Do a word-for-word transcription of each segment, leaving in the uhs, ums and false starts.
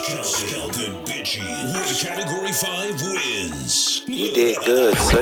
Skunk and Bitchy with Category five wins. You did good, sir.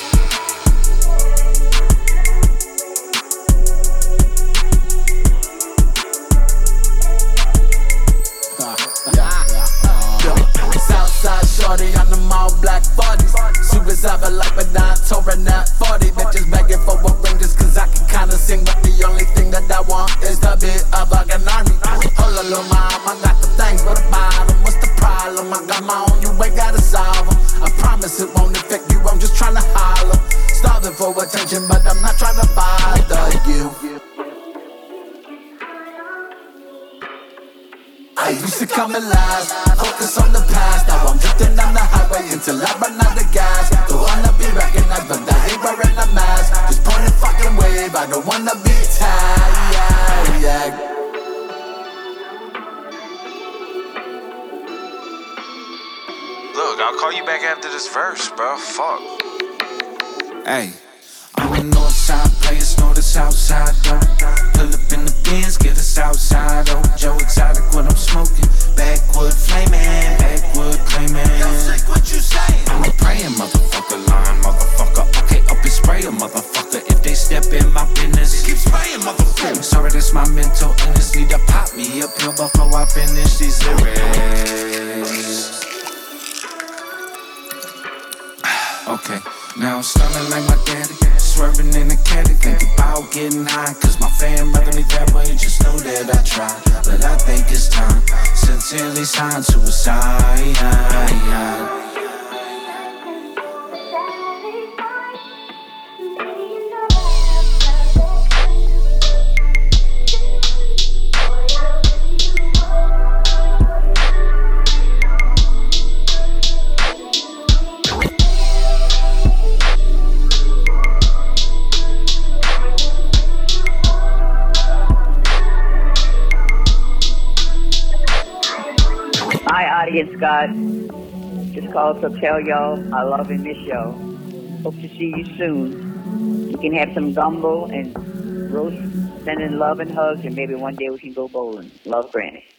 Southside shorty on them all black forties. Super Zaba like Madonna, touring that forty. Bitches begging for a ring just cause I can kinda sing. But the only thing that I want is to be a fucking army. Hold on, little mom, I got the things for the bottom. What's the problem? I got my own, you ain't gotta solve them. I promise it won't affect you, I'm just trying to holler. Starving for attention, but I'm not trying to bother you. I used to come alive, focus on the past. Now I'm drifting down the highway until I run out of gas. Don't wanna be recognized, but I ain't wearing a mask. Just point a fucking wave, I don't wanna be tagged. Look, I'll call you back after this verse, bro. Fuck. Hey, I'm a north side players, know the south side though. Pull up in the Benz, get the south side oh. Joe Exotic, what I'm smoking. Backwood flaming, backwood claiming. Yo, sick, what you saying? I'm a praying motherfucker, lying motherfucker. Okay, up and spray a motherfucker if they step in my business. Keep spraying motherfucker. Sorry, that's my mental illness. Need to pop me up here before I finish these lyrics. Okay, now I'm stunning like my daddy, swerving in the caddy, think about getting high, cause my fam rather me that way, just know that I try, but I think it's time, sincerely signed suicide. Hi, audience, God. Just called to tell y'all I love and miss y'all. Hope to see you soon. We can have some gumbo and roast, sending love and hugs, and maybe one day we can go bowling. Love, Granny.